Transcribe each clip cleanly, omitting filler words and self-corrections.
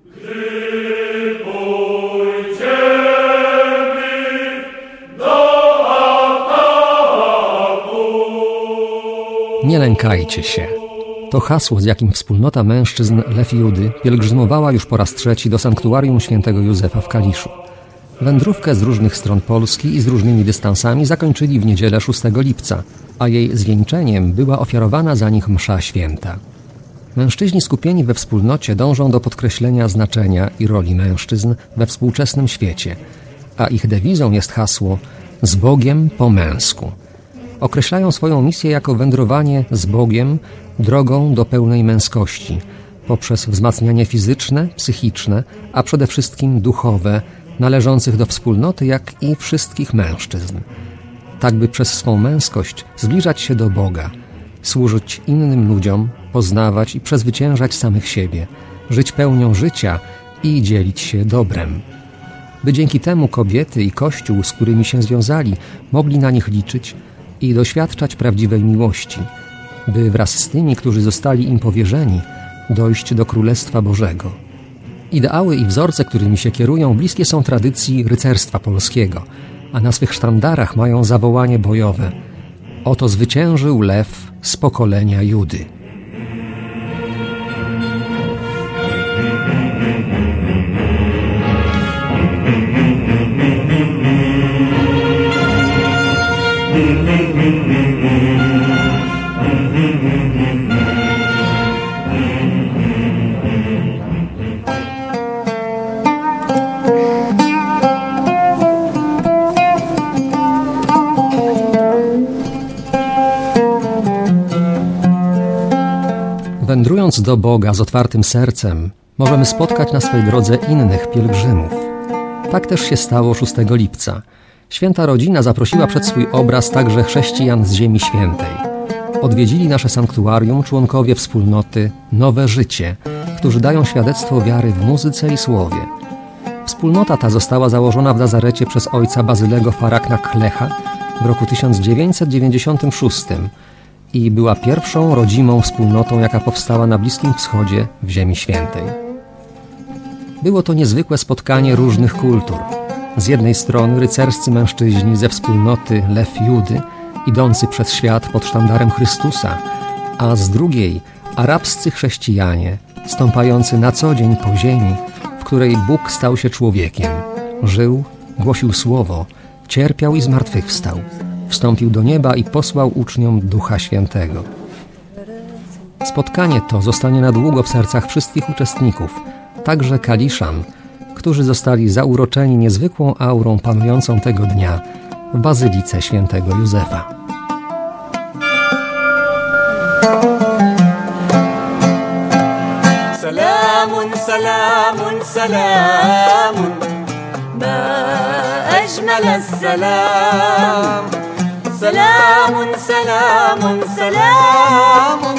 Nie lękajcie się. To hasło, z jakim wspólnota mężczyzn Lew Judy pielgrzymowała już po raz trzeci do sanktuarium świętego Józefa w Kaliszu. Wędrówkę z różnych stron Polski i z różnymi dystansami zakończyli w niedzielę 6 lipca, a jej zwieńczeniem była ofiarowana za nich msza święta. Mężczyźni skupieni we wspólnocie dążą do podkreślenia znaczenia i roli mężczyzn we współczesnym świecie, a ich dewizą jest hasło „Z Bogiem po męsku”. Określają swoją misję jako wędrowanie z Bogiem drogą do pełnej męskości, poprzez wzmacnianie fizyczne, psychiczne, a przede wszystkim duchowe, należących do wspólnoty, jak i wszystkich mężczyzn. Tak by przez swą męskość zbliżać się do Boga, służyć innym ludziom, poznawać i przezwyciężać samych siebie, żyć pełnią życia i dzielić się dobrem. By dzięki temu kobiety i Kościół, z którymi się związali, mogli na nich liczyć i doświadczać prawdziwej miłości, by wraz z tymi, którzy zostali im powierzeni, dojść do Królestwa Bożego. Ideały i wzorce, którymi się kierują, bliskie są tradycji rycerstwa polskiego, a na swych sztandarach mają zawołanie bojowe: „Oto zwyciężył lew z pokolenia Judy”. Wędrując do Boga z otwartym sercem, możemy spotkać na swej drodze innych pielgrzymów. Tak też się stało 6 lipca. Święta Rodzina zaprosiła przed swój obraz także chrześcijan z Ziemi Świętej. Odwiedzili nasze sanktuarium członkowie wspólnoty Nowe Życie, którzy dają świadectwo wiary w muzyce i słowie. Wspólnota ta została założona w Nazarecie przez ojca Bazylego Farakna Klecha w roku 1996 i była pierwszą rodzimą wspólnotą, jaka powstała na Bliskim Wschodzie w Ziemi Świętej. Było to niezwykłe spotkanie różnych kultur. Z jednej strony rycerscy mężczyźni ze wspólnoty Lew Judy, idący przez świat pod sztandarem Chrystusa, a z drugiej arabscy chrześcijanie, stąpający na co dzień po ziemi, w której Bóg stał się człowiekiem, żył, głosił słowo, cierpiał i zmartwychwstał, wstąpił do nieba i posłał uczniom Ducha Świętego. Spotkanie to zostanie na długo w sercach wszystkich uczestników, także Kaliszan, którzy zostali zauroczeni niezwykłą aurą panującą tego dnia w Bazylice Świętego Józefa. Salamun, salamun, salamun, ma ajmal as-salam. Salamun, salamun, salamun,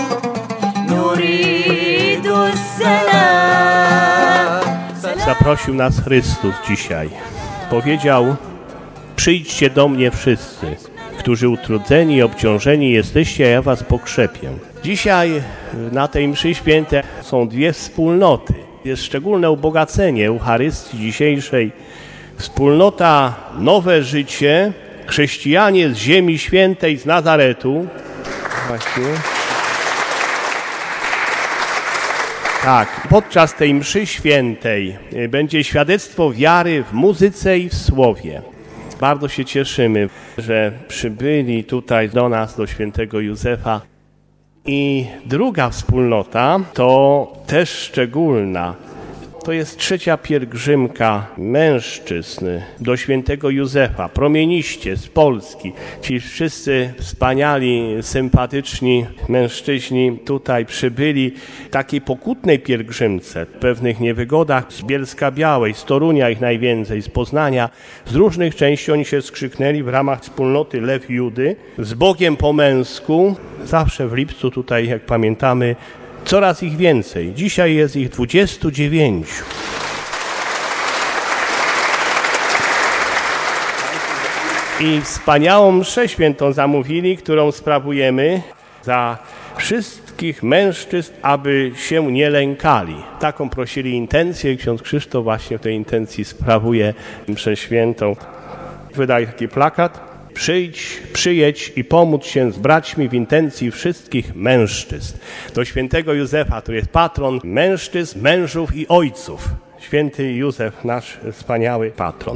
nuridu as-salam. Zaprosił nas Chrystus dzisiaj. Powiedział: przyjdźcie do mnie wszyscy, którzy utrudzeni i obciążeni jesteście, a ja was pokrzepię. Dzisiaj na tej mszy świętej są dwie wspólnoty. Jest szczególne ubogacenie Eucharystii dzisiejszej. Wspólnota Nowe Życie, chrześcijanie z Ziemi Świętej, z Nazaretu. Właśnie. Tak, podczas tej mszy świętej będzie świadectwo wiary w muzyce i w słowie. Bardzo się cieszymy, że przybyli tutaj do nas, do świętego Józefa. I druga wspólnota to też szczególna. To jest trzecia pielgrzymka mężczyzn do świętego Józefa, promieniście z Polski. Ci wszyscy wspaniali, sympatyczni mężczyźni tutaj przybyli w takiej pokutnej pielgrzymce, w pewnych niewygodach z Bielska-Białej, z Torunia ich najwięcej, z Poznania. Z różnych części oni się skrzyknęli w ramach wspólnoty Lew Judy, z Bogiem po męsku. Zawsze w lipcu tutaj, jak pamiętamy, coraz ich więcej. Dzisiaj jest ich 29. I wspaniałą mszę świętą zamówili, którą sprawujemy za wszystkie wszystkich mężczyzn, aby się nie lękali. Taką prosili intencję i ksiądz Krzysztof właśnie w tej intencji sprawuje mszę świętą. Wydaje taki plakat. Przyjedź i pomóc się z braćmi w intencji wszystkich mężczyzn. Do świętego Józefa, który jest patron mężczyzn, mężów i ojców. Święty Józef, nasz wspaniały patron.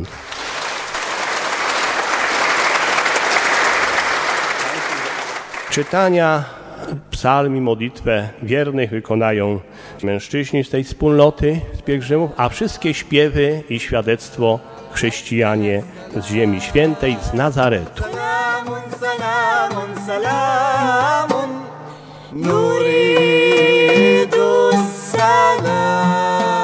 Czytania psalm i modlitwę wiernych wykonają mężczyźni z tej wspólnoty, z pielgrzymów, a wszystkie śpiewy i świadectwo chrześcijanie z Ziemi Świętej, z Nazaretu. Salamun, salamun, salamun, nuridu salam.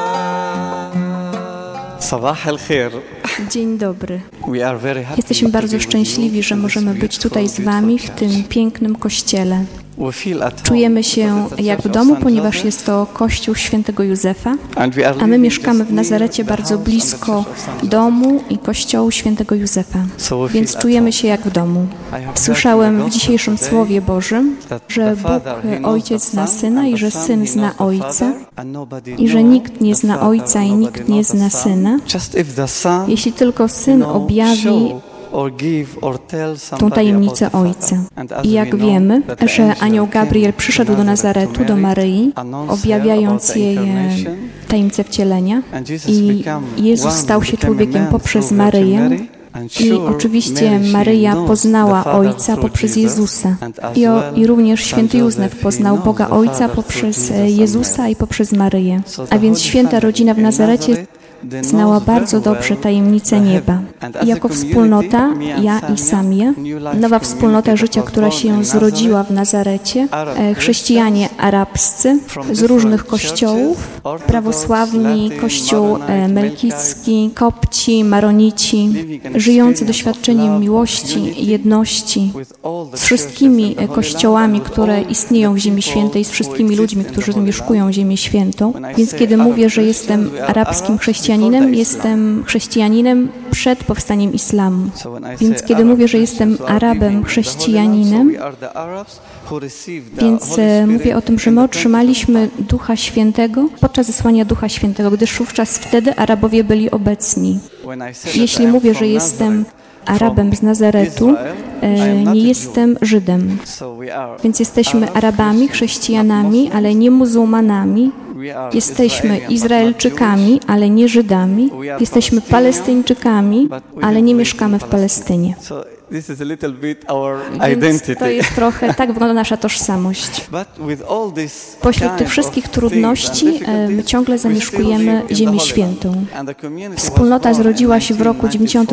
Sabah al-khair. Dzień dobry. We are very happy Jesteśmy to bardzo be with szczęśliwi, you że in this możemy być tutaj z Wami w tym pięknym kościele. We feel at home Czujemy się because it's jak w Church domu, of St. ponieważ Joseph, jest to kościół świętego Józefa, and we are a my living mieszkamy just w Nazarecie near the bardzo house and the blisko Church of St. Joseph. domu i kościołu świętego Józefa. So we Więc feel at czujemy home. się jak w domu. I have heard Słyszałem in the w gospel dzisiejszym today Słowie Bożym, that że the Bóg, Father, he knows Ojciec the zna Son, Syna and i the że Son, Syn he zna knows the Ojca Father, and nobody i że knows nikt nie the zna Father, Ojca and i nobody nikt nie knows the zna Son. Syna. Just if the Son, Jeśli tylko Syn objawi show or give or tell tą somebody tajemnicę about the Ojca. Father. And as I we jak know wiemy, that the że angel anioł Gabriel came przyszedł to do Nazareth Nazaretu, to do Mary, Maryi, announced her objawiając about the jej incarnation. tajemnicę wcielenia. And Jesus I became Jezus one, stał się became a człowiekiem man poprzez through Virgin Maryję. Mary. And I sure, oczywiście Mary, she Maryja knows poznała the Father Ojca through poprzez Jesus, Jezusa. and as I well, również Saint święty Joseph, Józef he poznał knows Boga the Ojca Father through poprzez Jesus and Jezusa Mary. i poprzez Maryję. So A the więc Holy święta Family rodzina w in Nazarecie Nazareth, they znała knows bardzo very dobrze well tajemnicę the nieba. heaven. And as I a jako community, wspólnota, me and ja Samia, i Samia, New Life nowa wspólnota Community życia, that was która born się in zrodziła w Nazareth, Nazarecie, Arab chrześcijanie arabscy from z różnych different kościołów, churches, Orthodox, prawosławni, Latin, kościół Maronite, melkicki, kopci, maronici, żyjący doświadczeniem miłości i jedności with all the z wszystkimi churches in the Holy kościołami, Land, with które all istnieją w the Ziemi people Świętej, z who wszystkimi exist ludźmi, in the którzy Holy zamieszkują Land. Ziemię Świętą. When I Więc say kiedy Arab mówię, że Christians, jestem we are arabskim Arabs chrześcijaninem, before the jestem chrześcijaninem przed powstaniem islamu. So when I Więc say kiedy Arab mówię, że jestem Christians who are Arabem living in the Holy Land, chrześcijaninem, so we are the Arabs who received the więc Holy Spirit mówię o tym, że in my the otrzymaliśmy Pentecost. Ducha Świętego podczas zesłania Ducha Świętego, gdyż wówczas wtedy Arabowie byli obecni. When I say that Jeśli I am mówię, from że jestem Nazareth, Arabem z Nazaretu, Israel, I am not nie a Jew. jestem Żydem. So we are Więc jesteśmy Arabs, Arabami, Christians, chrześcijanami, not ale nie muzułmanami. We are Jesteśmy Israelian, but not Izraelczykami, Jewish. ale nie Żydami. We are Jesteśmy Palestyńczykami, but we ale didn't nie live mieszkamy in w Palestynie. So this is a little bit our Więc identity. to jest trochę, tak wygląda nasza tożsamość. But with all this Pośród kind tych of wszystkich things trudności and difficulties, my ciągle we still zamieszkujemy live in the Ziemię Holy Świętą. Land. And the community was Wspólnota born in zrodziła się w roku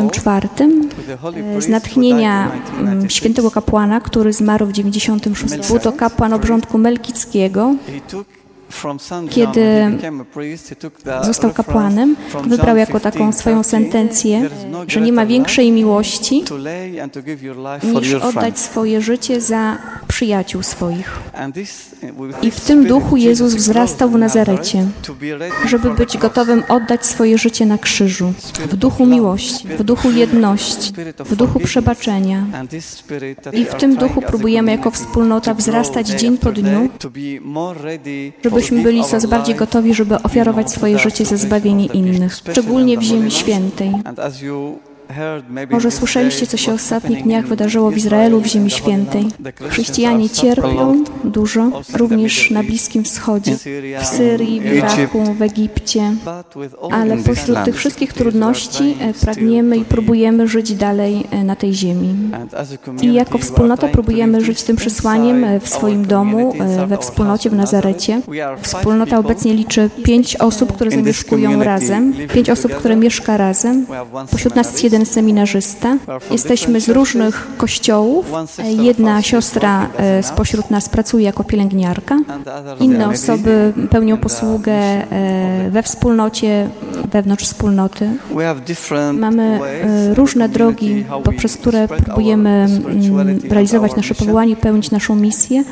1994 1994 with the holy z priest natchnienia who died in 1996. świętego kapłana, który zmarł w 1996. Był to kapłan obrządku melkickiego. He took from St. John, Kiedy when he became a priest, he took the został reference kapłanem, from wybrał John jako taką 15:30, swoją sentencję, "There is no że nie ma greater większej love miłości to lay and to give your life for niż your oddać friends." swoje życie za przyjaciół swoich. And this, with I this w tym spirit, duchu Jezus Jesus wzrastał w grows in Nazarecie, Nazareth to be ready żeby for the być cross. gotowym oddać swoje życie na krzyżu, w duchu miłości, w duchu jedności, w duchu przebaczenia. And this spirit that I we w are tym trying duchu as a próbujemy jako community wspólnota to grow wzrastać day dzień po after dniu, day, to be more ready to żebyśmy give byli our coraz bardziej life, gotowi, żeby ofiarować to swoje the życie za salvation zbawienie of the people, innych, especially szczególnie in w the Ziemi Holy Land. Świętej. And as you heard, maybe Może in these słyszeliście, co days się w what's ostatnich happening dniach in wydarzyło w Israel Izraelu, w and Ziemi the Holy Świętej. Land. The Christians Chrześcijanie are suffering a cierpią lot. dużo, Also in the również Middle na East, Bliskim Wschodzie, in Syria, w Syrii, w in Egypt. Iraku, w Egipcie. But with all Ale these pośród tych difficulties, wszystkich we are trudności trying still pragniemy i to live. próbujemy żyć dalej na tej ziemi. And as a community, I jako we are wspólnota trying to próbujemy live żyć this tym przesłaniem inside w swoim our domu, community, inside we our wspólnocie w house in Nazarecie. Nazareth. We are 5 Wspólnota people obecnie liczy 5 osób, które in this zamieszkują community razem, living 5 osób, które together. mieszka razem. We have one Pośród nas jest seminarist. jeden seminarzysta. Jesteśmy z różnych kościołów. Jedna siostra spośród nas pracuje jako pielęgniarka. And the others Inne are osoby pełnią in the posługę mission of the we wspólnocie wewnątrz wspólnoty. Mamy różne drogi, poprzez które próbujemy realizować nasze powołanie, pełnić naszą misję.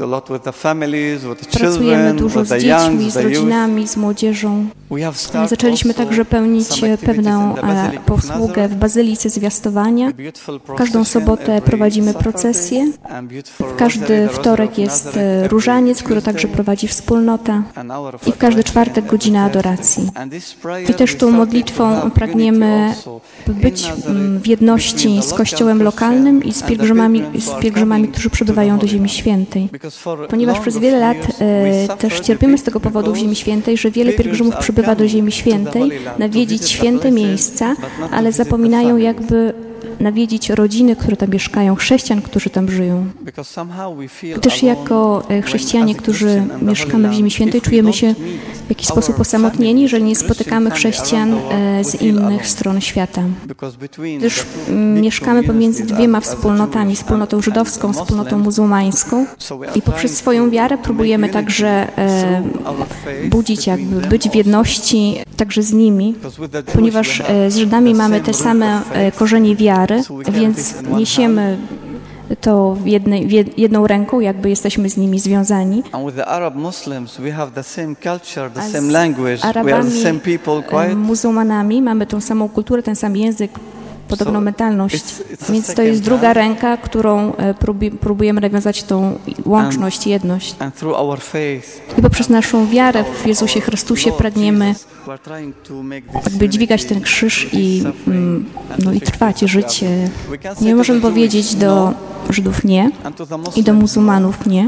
Pracujemy dużo z dziećmi, z rodzinami, z młodzieżą. Zaczęliśmy także pełnić pewną posługę w Bazylice Zwiastowania. Każdą sobotę prowadzimy procesję. W każdy wtorek jest różaniec, który także prowadzi wspólnota. I w każdy czwartek godzina adoracji. I też tą modlitwą pragniemy być w jedności z Kościołem lokalnym i z pielgrzymami, którzy przybywają do Ziemi Świętej. Ponieważ przez wiele lat też cierpimy z tego powodu w Ziemi Świętej, że wiele pielgrzymów przybywa do Ziemi Świętej, nawiedzić święte miejsca, ale zapominają jakby nawiedzić rodziny, które tam mieszkają, chrześcijan, którzy tam żyją. Też jako chrześcijanie, którzy mieszkamy w Ziemi Świętej, czujemy się w jakiś sposób osamotnieni, jeżeli nie spotykamy chrześcijan z innych stron świata. Gdyż mieszkamy pomiędzy dwiema wspólnotami, wspólnotą żydowską, wspólnotą muzułmańską i poprzez swoją wiarę próbujemy także budzić, jakby być w jedności także z nimi, ponieważ z Żydami mamy te same korzenie wiary, więc niesiemy to jedną ręką, jakby jesteśmy z nimi związani. A z Arabami, muzułmanami mamy tą samą kulturę, ten sam język, podobną mentalność, więc to jest druga ręka, którą próbujemy nawiązać tą łączność, jedność. I poprzez naszą wiarę w Jezusie Chrystusie pragniemy jakby dźwigać ten krzyż i trwać, i żyć. Nie możemy powiedzieć do Żydów nie i do muzułmanów nie.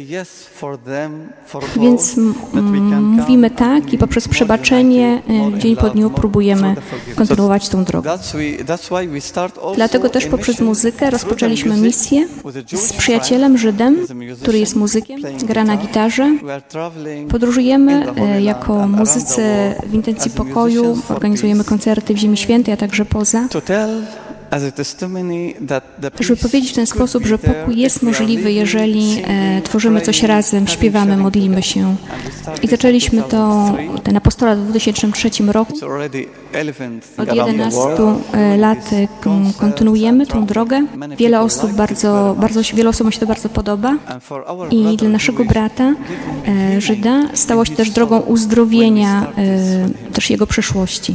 Więc mówimy tak i poprzez przebaczenie dzień po dniu próbujemy kontynuować tą drogę. Dlatego też poprzez muzykę rozpoczęliśmy misję z przyjacielem Żydem, który jest muzykiem, gra na gitarze. Podróżujemy jako muzycy w intencji pokoju, organizujemy koncerty w Ziemi Świętej, a także poza. Żeby powiedzieć w ten sposób, że pokój jest możliwy, jeżeli tworzymy coś razem, śpiewamy, modlimy się. I zaczęliśmy ten apostolat w 2003 roku. Od 11 lat kontynuujemy tą drogę. Wiele osób wielu osobom się to bardzo podoba. I dla naszego brata, Żyda, stało się też drogą uzdrowienia też jego przeszłości.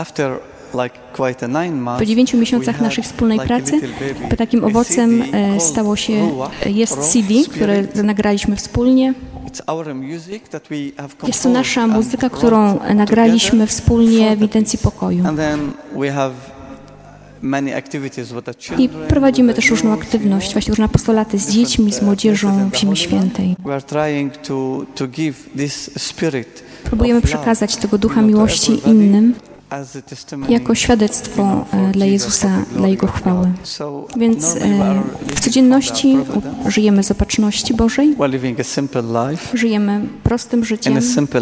Po 9 miesiącach naszej wspólnej pracy, takim owocem jest CD, które nagraliśmy wspólnie. Jest to nasza muzyka, którą nagraliśmy wspólnie w intencji pokoju. I prowadzimy też różną aktywność, właśnie różne apostolaty z dziećmi, z młodzieżą w Ziemi Świętej. Próbujemy przekazać tego ducha miłości innym jako świadectwo dla Jezusa, dla Jego chwały. Więc w codzienności żyjemy z opatrzności Bożej, żyjemy prostym życiem,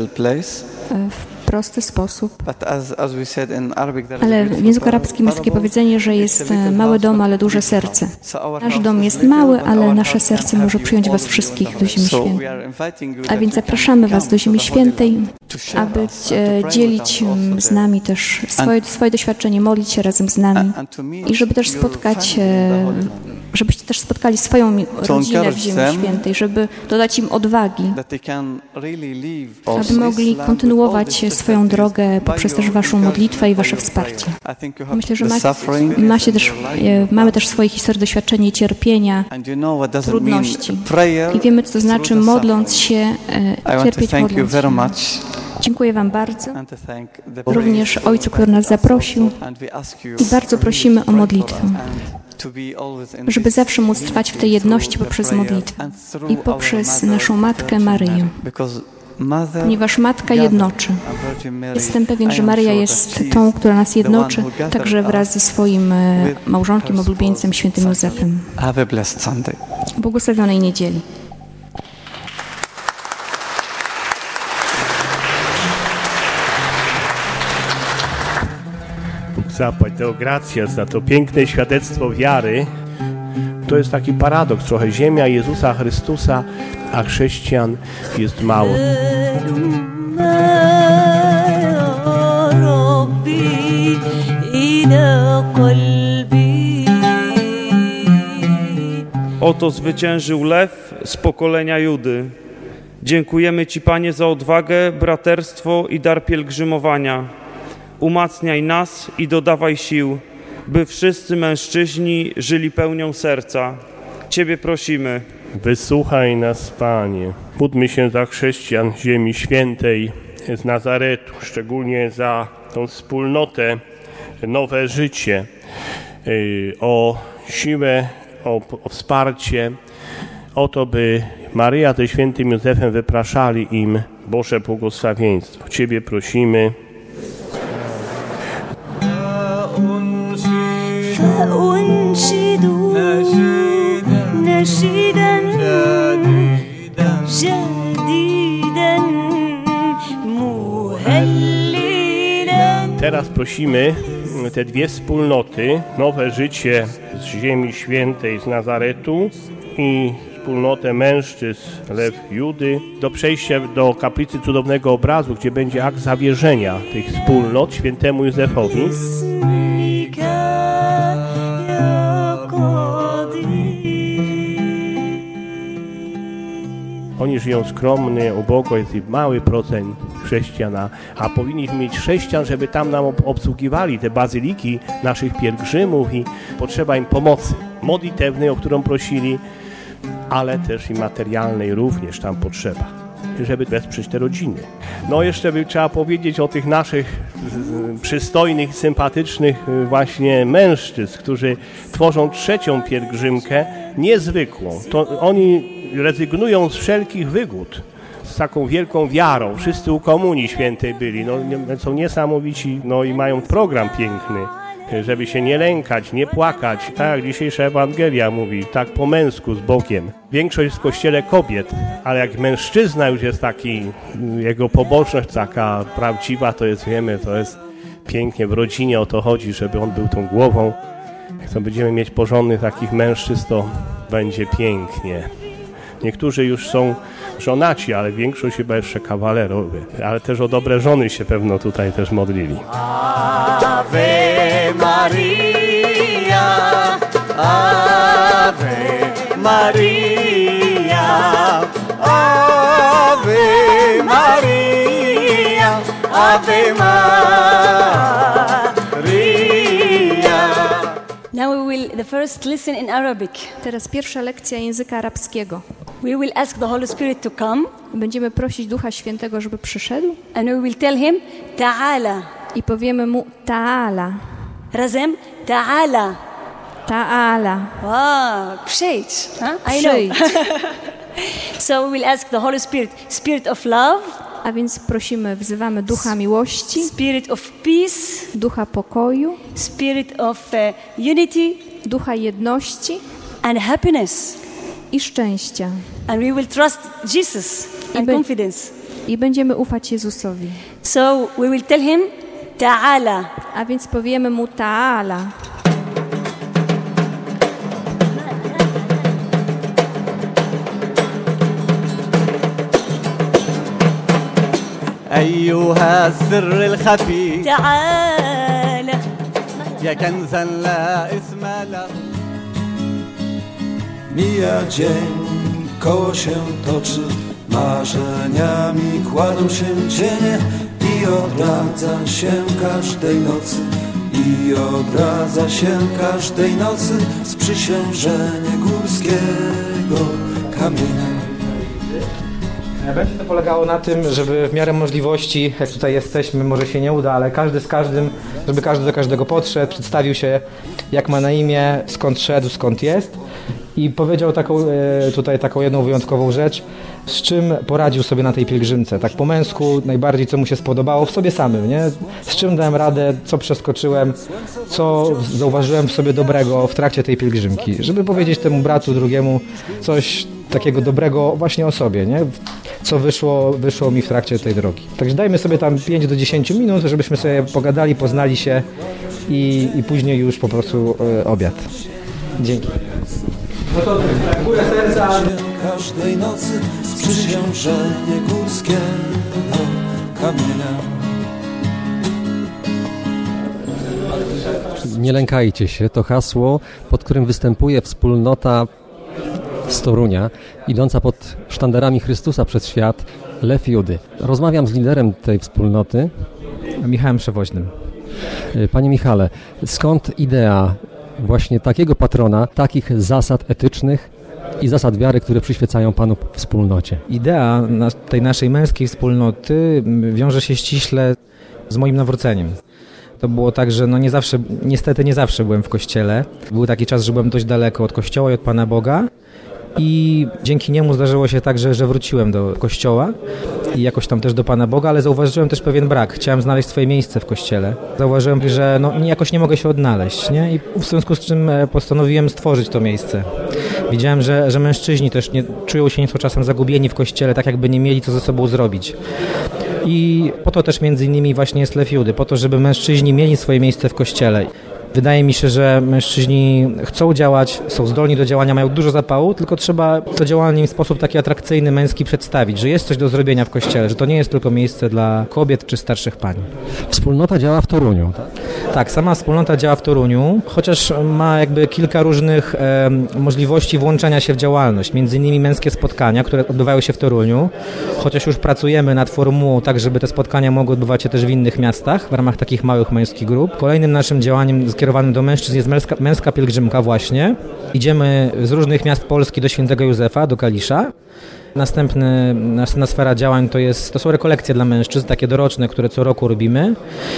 w prosty sposób. Ale w języku arabskim jest takie powiedzenie, że jest mały dom, ale duże serce. Nasz dom jest mały, ale nasze serce może przyjąć was wszystkich do Ziemi Świętej. A więc zapraszamy was do Ziemi Świętej, aby dzielić z nami też swoje doświadczenie, modlić się razem z nami i żeby też żebyście też spotkali swoją rodzinę w Ziemi Świętej, żeby dodać im odwagi, aby mogli kontynuować swoją drogę poprzez też waszą modlitwę i wasze wsparcie. Myślę, że mamy też swoje historie doświadczenia i cierpienia, trudności. I wiemy, co to znaczy modląc się, cierpieć modląc się. Dziękuję wam bardzo, również Ojcu, który nas zaprosił i bardzo prosimy o modlitwę, żeby zawsze móc trwać w tej jedności poprzez modlitwę i poprzez naszą Matkę Maryję, ponieważ Matka jednoczy. Jestem pewien, że Maryja jest tą, która nas jednoczy, także wraz ze swoim małżonkiem, oblubieńcem, świętym Józefem. Błogosławionej niedzieli. Zapłać Deo gratias za to piękne świadectwo wiary. To jest taki paradoks trochę. Ziemia Jezusa Chrystusa, a chrześcijan jest mało. oto zwyciężył lew z pokolenia Judy. Dziękujemy Ci, Panie, za odwagę, braterstwo i dar pielgrzymowania. Umacniaj nas i dodawaj sił, by wszyscy mężczyźni żyli pełnią serca. Ciebie prosimy. Wysłuchaj nas, Panie. Módlmy się za chrześcijan Ziemi Świętej z Nazaretu, szczególnie za tą wspólnotę, nowe życie, o siłę, o wsparcie, o to, by Maryja ze świętym Józefem wypraszali im Boże błogosławieństwo. Ciebie prosimy. Teraz prosimy te dwie wspólnoty, nowe życie z Ziemi Świętej, z Nazaretu i wspólnotę mężczyzn Lew Judy, do przejścia do kaplicy Cudownego Obrazu, gdzie będzie akt zawierzenia tych wspólnot świętemu Józefowi. Oni żyją skromnie, ubogo, jest mały procent chrześcijan, a powinniśmy mieć chrześcijan, żeby tam nam obsługiwali te bazyliki naszych pielgrzymów i potrzeba im pomocy modlitewnej, o którą prosili, ale też i materialnej również tam potrzeba, żeby wesprzeć te rodziny. No jeszcze by trzeba powiedzieć o tych naszych przystojnych, sympatycznych właśnie mężczyzn, którzy tworzą trzecią pielgrzymkę, niezwykłą. To oni rezygnują z wszelkich wygód, z taką wielką wiarą. Wszyscy u Komunii Świętej byli, są niesamowici, i mają program piękny, żeby się nie lękać, nie płakać, tak jak dzisiejsza Ewangelia mówi, tak po męsku, z Bogiem. Większość jest w Kościele kobiet, ale jak mężczyzna już jest taki, jego pobożność taka prawdziwa, to jest, wiemy, to jest pięknie, w rodzinie o to chodzi, żeby on był tą głową. Jak to będziemy mieć porządnych takich mężczyzn, to będzie pięknie. Niektórzy już są żonaci, ale większość chyba jeszcze kawalerowie. Ale też o dobre żony się pewno tutaj też modlili. Ave Maria, Ave Maria, Ave Maria, Ave Maria. Now we will the first listen in Arabic. Teraz pierwsza lekcja języka arabskiego. We will ask the Holy Spirit to come. Będziemy prosić Ducha Świętego, żeby przyszedł. And we will tell him ta'ala. I powiemy mu ta'ala. Razem ta'ala. Ta'ala. Wow, przyjdź. I know. So we will ask the Holy Spirit, Spirit of love. A więc prosimy, wzywamy Ducha Miłości, Spirit of peace, Ducha Pokoju, Spirit of unity, Ducha Jedności and happiness i szczęścia. And we will trust Jesus and confidence. I będziemy ufać Jezusowi. So we will tell him, Ta'ala. A więc powiemy mu Ta'ala. أيها السر الخفي تعالى يا كنزا لا اسم له. Mija dzień, koło się toczy, marzeniami kładą się cienie i odradza się każdej nocy, i odradza się każdej nocy sprzysiężenie górskiego kamienia. Będzie to polegało na tym, żeby w miarę możliwości, jak tutaj jesteśmy, może się nie uda, ale każdy z każdym, żeby każdy do każdego podszedł, przedstawił się, jak ma na imię, skąd szedł, skąd jest i powiedział taką jedną wyjątkową rzecz, z czym poradził sobie na tej pielgrzymce, tak po męsku, najbardziej co mu się spodobało w sobie samym, nie? Z czym dałem radę, co przeskoczyłem, co zauważyłem w sobie dobrego w trakcie tej pielgrzymki, żeby powiedzieć temu bratu drugiemu coś takiego dobrego właśnie o sobie, nie? Co wyszło mi w trakcie tej drogi. Także dajmy sobie tam 5 do 10 minut, żebyśmy sobie pogadali, poznali się i później już po prostu obiad. Dzięki. No to górę serca. Każdej nocy sprzysiężenie górskiego kamienia. Nie lękajcie się, to hasło, pod którym występuje wspólnota z Torunia, idąca pod sztandarami Chrystusa przez świat, Lew Judy. Rozmawiam z liderem tej wspólnoty, Michałem Przewoźnym. Panie Michale, skąd idea właśnie takiego patrona, takich zasad etycznych i zasad wiary, które przyświecają Panu wspólnocie? Idea tej naszej męskiej wspólnoty wiąże się ściśle z moim nawróceniem. To było tak, że niestety nie zawsze byłem w kościele. Był taki czas, że byłem dość daleko od kościoła i od Pana Boga. I dzięki niemu zdarzyło się tak, że wróciłem do kościoła i jakoś tam też do Pana Boga, ale zauważyłem też pewien brak. Chciałem znaleźć swoje miejsce w kościele. Zauważyłem, że jakoś nie mogę się odnaleźć, nie? I w związku z czym postanowiłem stworzyć to miejsce. Widziałem, że mężczyźni też nie czują się nieco czasem zagubieni w kościele, tak jakby nie mieli co ze sobą zrobić. I po to też między innymi właśnie jest Lew Judy, po to, żeby mężczyźni mieli swoje miejsce w kościele. Wydaje mi się, że mężczyźni chcą działać, są zdolni do działania, mają dużo zapału, tylko trzeba to działanie w sposób taki atrakcyjny, męski przedstawić, że jest coś do zrobienia w kościele, że to nie jest tylko miejsce dla kobiet czy starszych pań. Wspólnota działa w Toruniu, tak? Tak, sama wspólnota działa w Toruniu, chociaż ma jakby kilka różnych możliwości włączania się w działalność. Między innymi męskie spotkania, które odbywają się w Toruniu, chociaż już pracujemy nad formułą tak, żeby te spotkania mogły odbywać się też w innych miastach, w ramach takich małych męskich grup. Kolejnym naszym działaniem skierowanym do mężczyzn jest męska pielgrzymka właśnie. Idziemy z różnych miast Polski do Świętego Józefa, do Kalisza. Następna sfera działań to są rekolekcje dla mężczyzn, takie doroczne, które co roku robimy.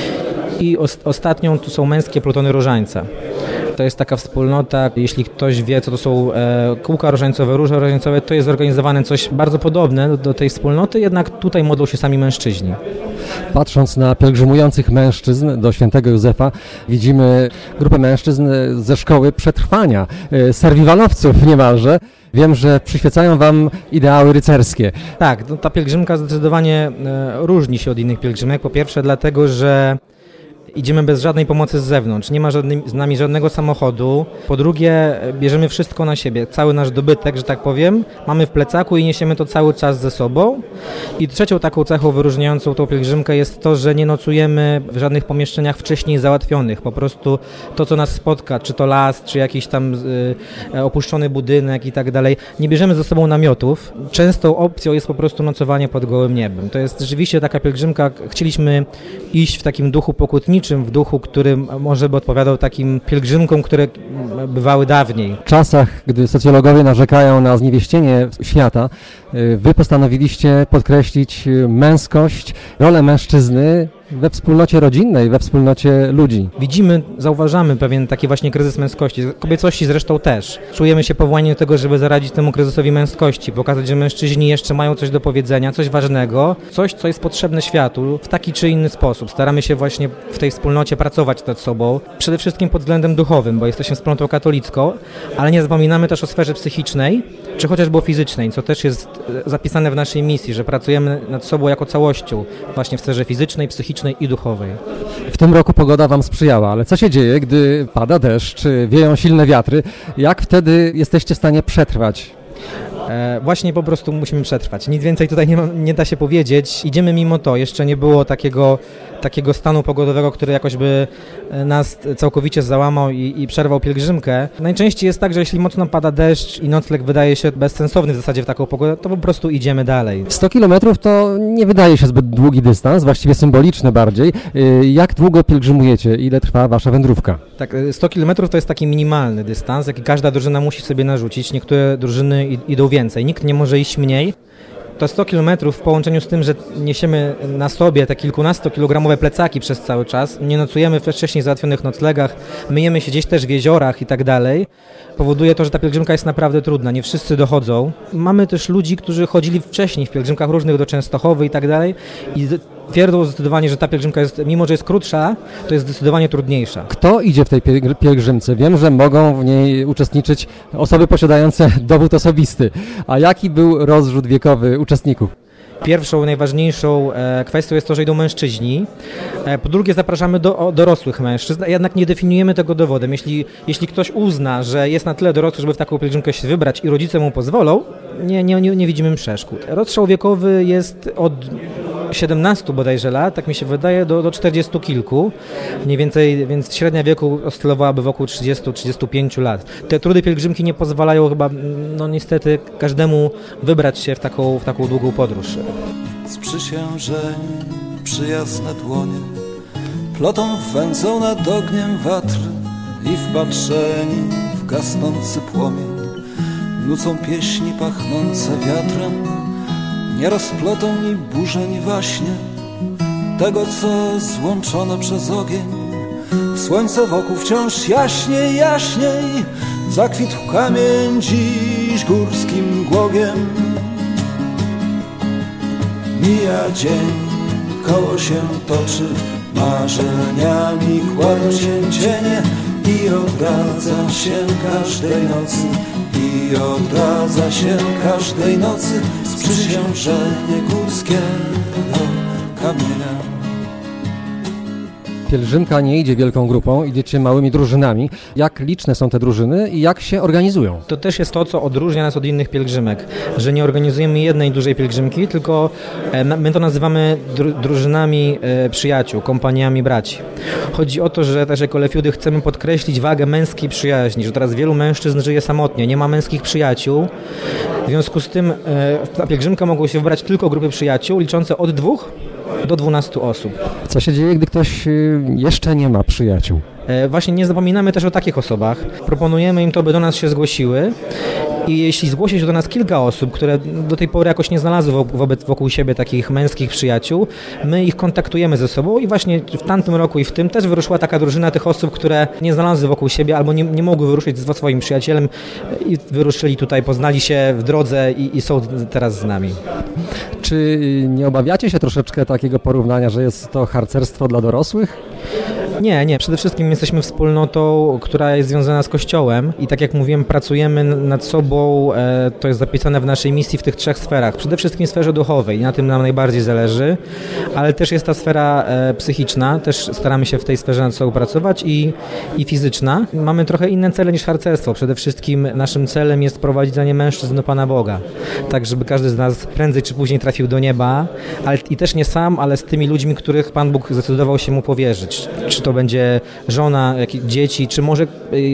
I ostatnią to są męskie plutony różańca. To jest taka wspólnota, jeśli ktoś wie, co to są kółka różańcowe, róże różańcowe, to jest zorganizowane coś bardzo podobne do tej wspólnoty, jednak tutaj modlą się sami mężczyźni. Patrząc na pielgrzymujących mężczyzn do Świętego Józefa, widzimy grupę mężczyzn ze szkoły przetrwania, serwiwalowców niemalże. Wiem, że przyświecają Wam ideały rycerskie. Tak, ta pielgrzymka zdecydowanie różni się od innych pielgrzymek. Po pierwsze dlatego, że idziemy bez żadnej pomocy z zewnątrz, nie ma z nami żadnego samochodu. Po drugie, bierzemy wszystko na siebie, cały nasz dobytek, że tak powiem, mamy w plecaku i niesiemy to cały czas ze sobą. I trzecią taką cechą wyróżniającą tą pielgrzymkę jest to, że nie nocujemy w żadnych pomieszczeniach wcześniej załatwionych. Po prostu to, co nas spotka, czy to las, czy jakiś tam opuszczony budynek i tak dalej, nie bierzemy ze sobą namiotów. Częstą opcją jest po prostu nocowanie pod gołym niebem. To jest rzeczywiście taka pielgrzymka, chcieliśmy iść w takim duchu pokutniczym, w duchu, który może by odpowiadał takim pielgrzymkom, które bywały dawniej. W czasach, gdy socjologowie narzekają na zniewieścienie świata, Wy postanowiliście podkreślić męskość, rolę mężczyzny we wspólnocie rodzinnej, we wspólnocie ludzi. Zauważamy pewien taki właśnie kryzys męskości, kobiecości zresztą też. Czujemy się powołani do tego, żeby zaradzić temu kryzysowi męskości, pokazać, że mężczyźni jeszcze mają coś do powiedzenia, coś ważnego, coś, co jest potrzebne światu w taki czy inny sposób. Staramy się właśnie w tej wspólnocie pracować nad sobą, przede wszystkim pod względem duchowym, bo jesteśmy wspólnotą katolicką, ale nie zapominamy też o sferze psychicznej, czy chociażby o fizycznej, co też jest zapisane w naszej misji, że pracujemy nad sobą jako całością, właśnie w sferze fizycznej, psychicznej i duchowej. W tym roku pogoda Wam sprzyjała, ale co się dzieje, gdy pada deszcz, wieją silne wiatry? Jak wtedy jesteście w stanie przetrwać? Właśnie po prostu musimy przetrwać. Nic więcej tutaj nie da się powiedzieć. Idziemy mimo to. Jeszcze nie było takiego stanu pogodowego, który jakoś by nas całkowicie załamał i przerwał pielgrzymkę. Najczęściej jest tak, że jeśli mocno pada deszcz i nocleg wydaje się bezsensowny w zasadzie w taką pogodę, to po prostu idziemy dalej. 100 kilometrów to nie wydaje się zbyt długi dystans, właściwie symboliczny bardziej. Jak długo pielgrzymujecie? Ile trwa Wasza wędrówka? Tak, 100 kilometrów to jest taki minimalny dystans, jaki każda drużyna musi sobie narzucić. Niektóre drużyny idą więcej, nikt nie może iść mniej. To 100 km w połączeniu z tym, że niesiemy na sobie te kilkunastokilogramowe plecaki przez cały czas, nie nocujemy we wcześniej załatwionych noclegach, myjemy się gdzieś też w jeziorach i tak dalej, powoduje to, że ta pielgrzymka jest naprawdę trudna, nie wszyscy dochodzą. Mamy też ludzi, którzy chodzili wcześniej w pielgrzymkach różnych do Częstochowy i tak dalej i twierdzą zdecydowanie, że ta pielgrzymka jest, mimo że jest krótsza, to jest zdecydowanie trudniejsza. Kto idzie w tej pielgrzymce? Wiem, że mogą w niej uczestniczyć osoby posiadające dowód osobisty. A jaki był rozrzut wiekowy uczestników? Pierwszą, najważniejszą kwestią jest to, że idą mężczyźni. Po drugie, zapraszamy dorosłych mężczyzn, a jednak nie definiujemy tego dowodem. Jeśli ktoś uzna, że jest na tyle dorosły, żeby w taką pielgrzymkę się wybrać i rodzice mu pozwolą, nie widzimy przeszkód. Rozstrzał wiekowy jest od 17 bodajże lat, tak mi się wydaje, do 40 kilku, mniej więcej, więc średnia wieku oscylowałaby wokół 30-35 lat. Te trudy pielgrzymki nie pozwalają chyba, no niestety, każdemu wybrać się w taką długą podróż. Sprzysiężeni, przyjazne dłonie, plotą wędzą nad ogniem watry i wpatrzeni w gasnący płomień, nucą pieśni pachnące wiatrem, nie rozplotą ni burzy, ni waśnie tego, co złączone przez ogień. Słońce wokół wciąż jaśniej, jaśniej, zakwitł kamień dziś górskim głogiem. Mija dzień, koło się toczy, marzeniami kładą się cienie i odradza się każdej nocy, i odradza się każdej nocy sprzysiężenie górskiego kamienia. Pielgrzymka nie idzie wielką grupą, idziecie małymi drużynami. Jak liczne są te drużyny i jak się organizują? To też jest to, co odróżnia nas od innych pielgrzymek, że nie organizujemy jednej dużej pielgrzymki, tylko my to nazywamy drużynami przyjaciół, kompaniami braci. Chodzi o to, że też jako Lefiudy chcemy podkreślić wagę męskiej przyjaźni, że teraz wielu mężczyzn żyje samotnie, nie ma męskich przyjaciół. W związku z tym na pielgrzymkę mogą się wybrać tylko grupy przyjaciół liczące od 2 do 12 osób. Co się dzieje, gdy ktoś jeszcze nie ma przyjaciół? Właśnie nie zapominamy też o takich osobach. Proponujemy im to, by do nas się zgłosiły. I jeśli zgłosi się do nas kilka osób, które do tej pory jakoś nie znalazły wokół siebie takich męskich przyjaciół, my ich kontaktujemy ze sobą i właśnie w tamtym roku i w tym też wyruszyła taka drużyna tych osób, które nie znalazły wokół siebie albo nie mogły wyruszyć ze swoim przyjacielem i wyruszyli tutaj, poznali się w drodze i są teraz z nami. Czy nie obawiacie się troszeczkę takiego porównania, że jest to harcerstwo dla dorosłych? Nie. Przede wszystkim jesteśmy wspólnotą, która jest związana z Kościołem i tak jak mówiłem, pracujemy nad sobą, to jest zapisane w naszej misji w tych 3 sferach. Przede wszystkim w sferze duchowej, na tym nam najbardziej zależy, ale też jest ta sfera psychiczna, też staramy się w tej sferze nad sobą pracować i fizyczna. Mamy trochę inne cele niż harcerstwo. Przede wszystkim naszym celem jest prowadzenie mężczyzn do Pana Boga, tak żeby każdy z nas prędzej czy później trafił do nieba, ale i też nie sam, ale z tymi ludźmi, których Pan Bóg zdecydował się mu powierzyć. Czy to będzie żona, dzieci, czy może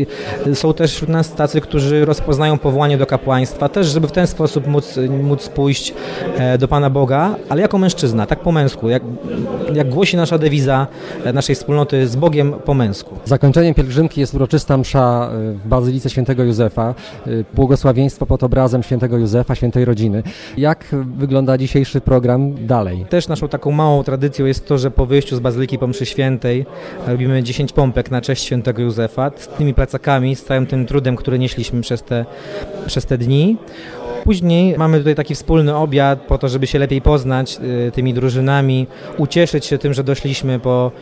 są też wśród nas tacy, którzy rozpoznają powołanie do kapłaństwa, też żeby w ten sposób móc pójść do Pana Boga, ale jako mężczyzna, tak po męsku, jak głosi nasza dewiza naszej wspólnoty, z Bogiem po męsku. Zakończeniem pielgrzymki jest uroczysta msza w Bazylice Świętego Józefa, błogosławieństwo pod obrazem Świętego Józefa, Świętej Rodziny. Jak wygląda dzisiejszy program dalej? Też naszą taką małą tradycją jest to, że po wyjściu z Bazyliki po mszy świętej robimy 10 pompek na cześć Świętego Józefa z tymi plecakami, z całym tym trudem, który nieśliśmy przez te dni. Później mamy tutaj taki wspólny obiad po to, żeby się lepiej poznać tymi drużynami, ucieszyć się tym, że doszliśmy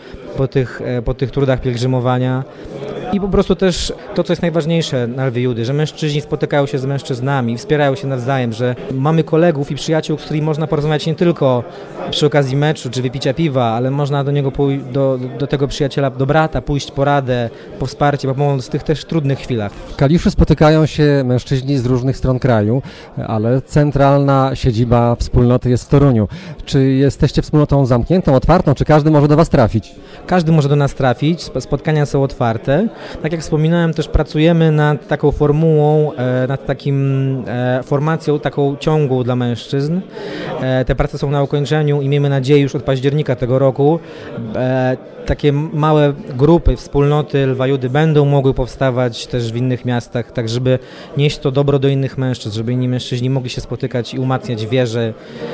po tych trudach pielgrzymowania. I po prostu też to, co jest najważniejsze na Lwie Judy, że mężczyźni spotykają się z mężczyznami, wspierają się nawzajem, że mamy kolegów i przyjaciół, z którymi można porozmawiać nie tylko przy okazji meczu czy wypicia piwa, ale można do niego do tego przyjaciela, do brata pójść po radę, po wsparcie, po pomoc w tych też trudnych chwilach. W Kaliszu spotykają się mężczyźni z różnych stron kraju, ale centralna siedziba wspólnoty jest w Toruniu. Czy jesteście wspólnotą zamkniętą, otwartą, czy każdy może do Was trafić? Każdy może do nas trafić, spotkania są otwarte. Tak jak wspominałem, też pracujemy nad taką formułą, nad formacją taką ciągłą dla mężczyzn. Te prace są na ukończeniu i miejmy nadzieję już od października tego roku takie małe grupy, wspólnoty Lwa Judy będą mogły powstawać też w innych miastach, tak żeby nieść to dobro do innych mężczyzn, żeby inni mężczyźni mogli się spotykać i umacniać wierze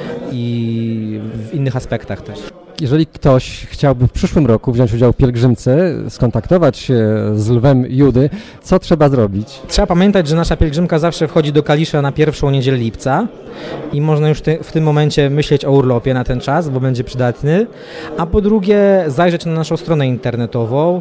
i w innych aspektach też. Jeżeli ktoś chciałby w przyszłym roku wziąć udział w pielgrzymce, skontaktować się z Lwem Judy, co trzeba zrobić? Trzeba pamiętać, że nasza pielgrzymka zawsze wchodzi do Kalisza na pierwszą niedzielę lipca i można już w tym momencie myśleć o urlopie na ten czas, bo będzie przydatny, a po drugie zajrzeć na naszą stronę internetową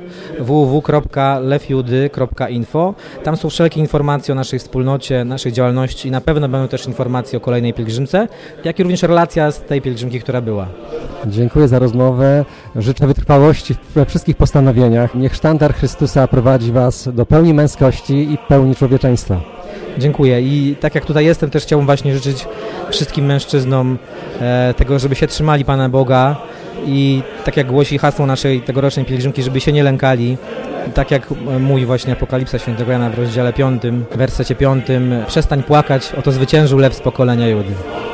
www.lewjudy.info. Tam są wszelkie informacje o naszej wspólnocie, naszej działalności i na pewno będą też informacje o kolejnej pielgrzymce, jak i również relacja z tej pielgrzymki, która była. Dziękuję za rozmowę. Życzę wytrwałości we wszystkich postanowieniach. Niech sztandar Chrystusa prowadzi Was do pełni męskości i pełni człowieczeństwa. Dziękuję i tak jak tutaj jestem, też chciałbym właśnie życzyć wszystkim mężczyznom tego, żeby się trzymali Pana Boga i tak jak głosi hasło naszej tegorocznej pielgrzymki, żeby się nie lękali. Tak jak mówi właśnie Apokalipsa Świętego Jana w rozdziale 5, w wersecie 5, przestań płakać, oto zwyciężył lew z pokolenia Judy.